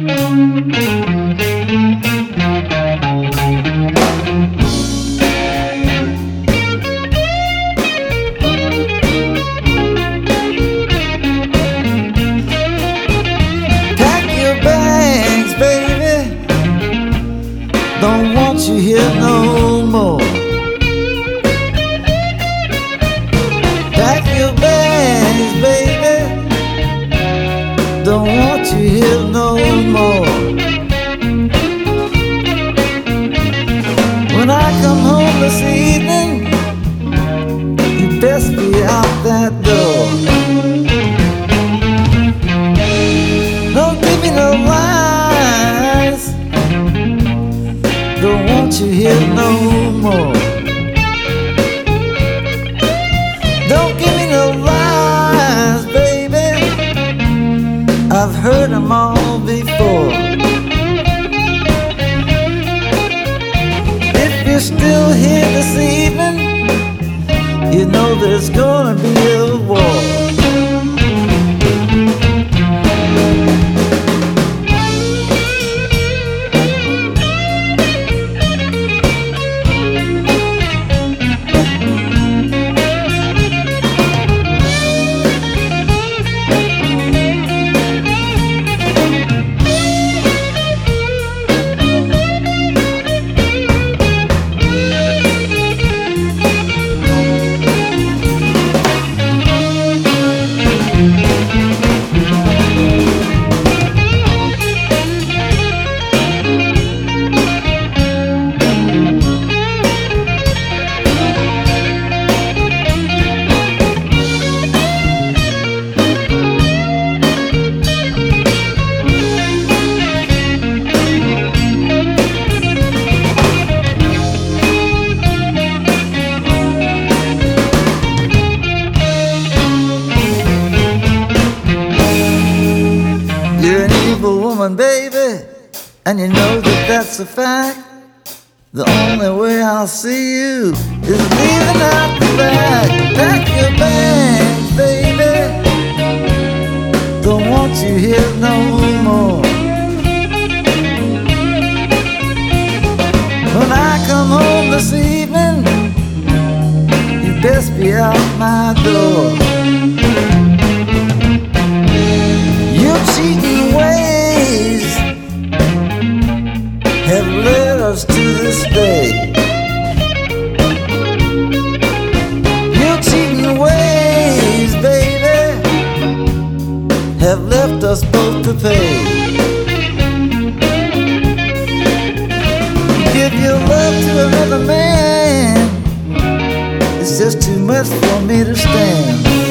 Pack your bags, baby. Don't want you here no more. Pack your bags, baby. Don't want you here no more. When I come home this evening, you best be out that door. Don't give me no lies. Don't want you here no more. Don't give me no lies, baby. I've heard them all before. If you're still here this evening, you know there's gonna be a war. You're an evil woman, baby, and you know that that's a fact. The only way I'll see you is leaving out the back. Pack your bags, baby. Don't want you here no more. When I come home this evening, you best be out my door. Your cheating ways have led us to this day. Your cheating ways, baby, have left us both to pay. Give your love to another man, it's just too much for me to stand.